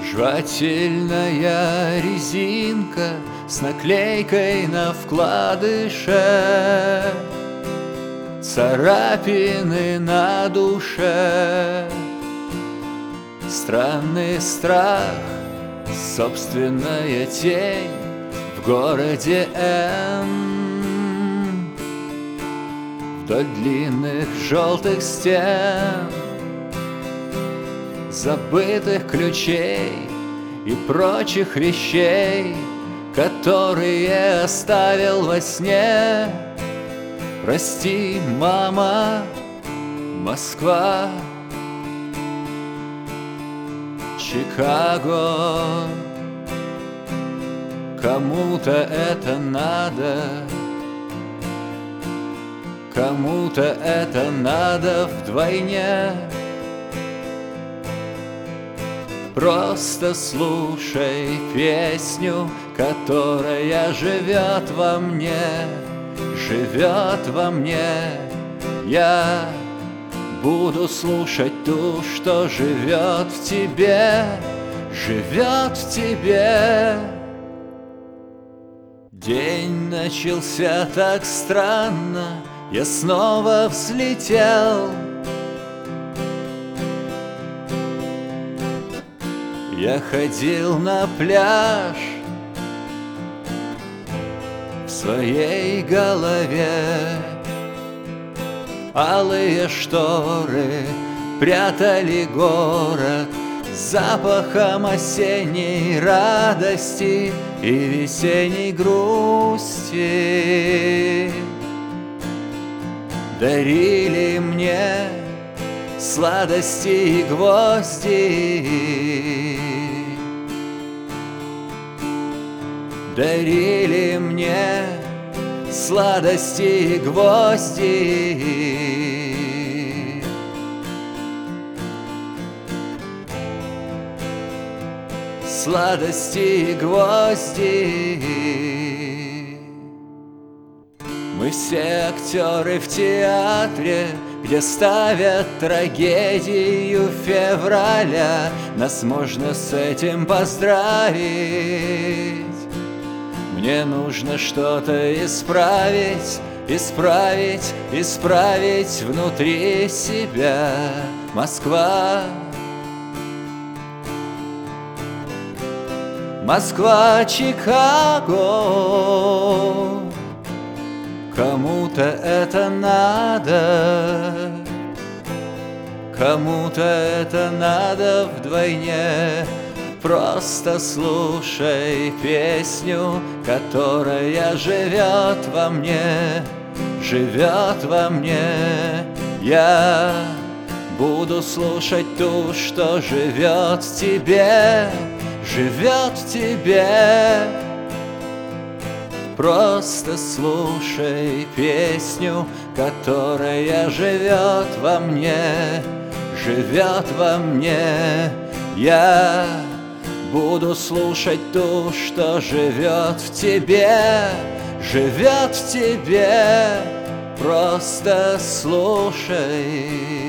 Жевательная резинка с наклейкой на вкладыше, царапины на душе, странный страх, собственная тень в городе Н. Вдоль длинных желтых стен, забытых ключей и прочих вещей, которые оставил во сне. Прости, мама, Москва, Чикаго. Кому-то это надо, кому-то это надо вдвойне. Просто слушай песню, которая живет во мне, живет во мне. Я буду слушать ту, что живет в тебе, живет в тебе. День начался так странно, я снова взлетел. Я ходил на пляж в своей голове. Алые шторы прятали город запахом осенней радости и весенней грусти. Дарили мне сладости и гвозди, дарили мне сладости и гвозди. Сладости и гвозди. Мы все актеры в театре, где ставят трагедию февраля. Нас можно с этим поздравить. Мне нужно что-то исправить, исправить, исправить внутри себя. Москва, Москва, Чикаго. Кому-то это надо, кому-то это надо вдвойне. Просто слушай песню, которая живет во мне, живет во мне. Я буду слушать ту, что живет в тебе, живет в тебе. Просто слушай песню, которая живет во мне, живет во мне. Я буду слушать ту, что живет в тебе, живет в тебе. Просто слушай.